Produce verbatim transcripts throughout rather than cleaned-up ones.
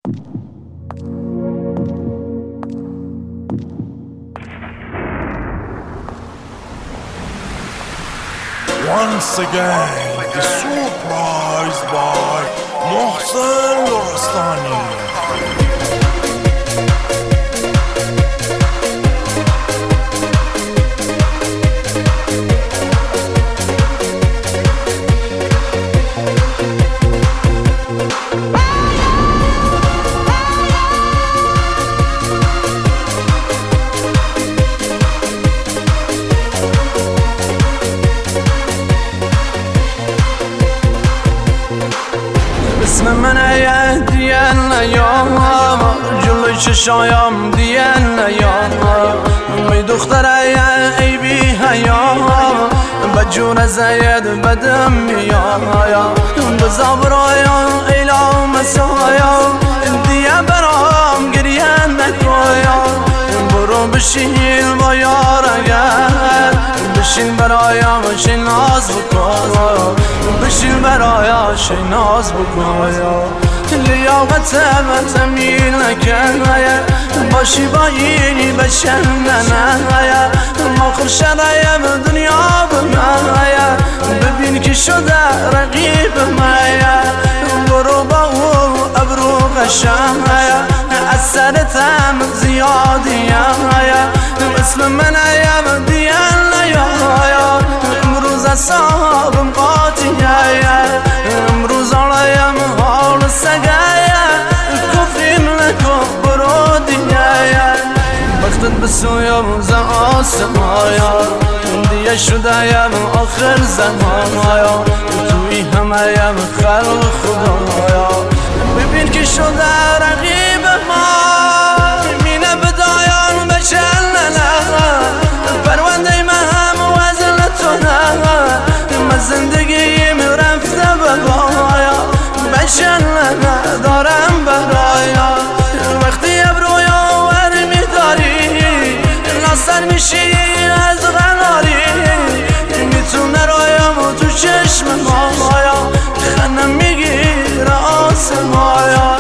Once again, the surprise by Mohsen Lorestani. اسم من دیان نیام جلوی چشایم دیان نیام می دختر ای بی حیام بجور زید بدم میایم بزا برایم ایلا مسایم دیه برام گریه نکایم برو بشین با یار اگر بشین برایم شی ناز بکن بشین برایم شی ناز بکن لیاقت من تمیل نکن باشی با اینی بشنن ما خورشنایم دنیا بمن ببین که شده رقیب من برو با او ابرو قشن از سرتم زیادیم اسم من ایم دیان نیایم امروز اصابم قاطیه امروز آلایم حال سگایم کفریم نکن برو دیگه وقتت بسویم ز آسمایم دیگه شدهیم آخر زمانایم توی همهیم خلق خدایم ببین که شده رقیب ما مینه بدایان بچلنه پرونده من هم وزن تو نه من زندگیم رفته ببایا بچلنه دارم برایا وقتی ابرویا ور میداری ناصر میشی از غناری میتونه رایم و تو چشم مایا خنم میگیره آسمایا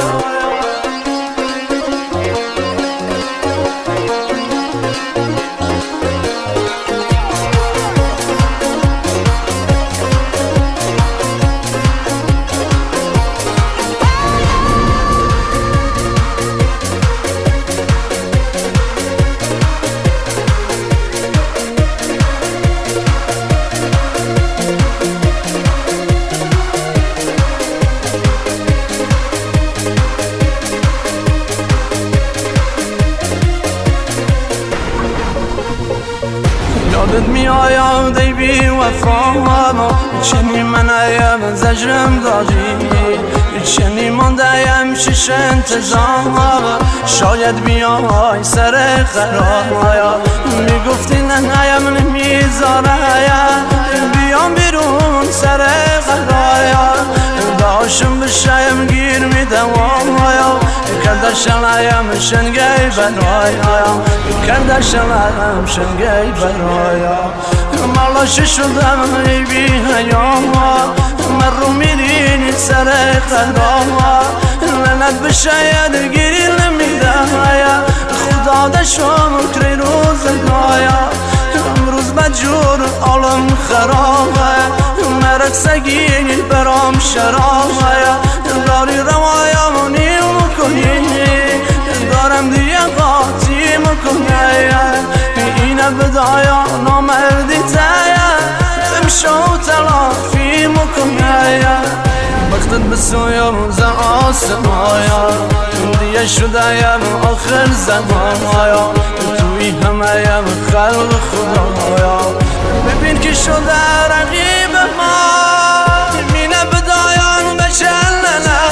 یادت میآید ای بی وفا چنی من ایم زجرم دادی چنی ماندهیم شش انتظار شاید بیای سر قرار میگفتی نه ایم نمیذاره بیام بیرون سر قرار داشم بشایم گیر میدم کردشم ایم شنگی برایم کردشم شنگی برایم مالش شدم ای بی حیام من رو میرینی سر قدام لنت بشاید گیری نمیده خدا دشم کری روزگایا امروز بجور عالم خرابه مرک سگینی برام شرابه داری روایم نیم کنی دارم دیگه قاطی مکنی اینه بدایا نامردی تایا امشو تلافی مکنی وقتت بسویم ز آسمایا دیگه شدهیم آخر زمایا توی همهیم خلق خدایا ببین که شده رقیب ما مینه بدایان بچلنه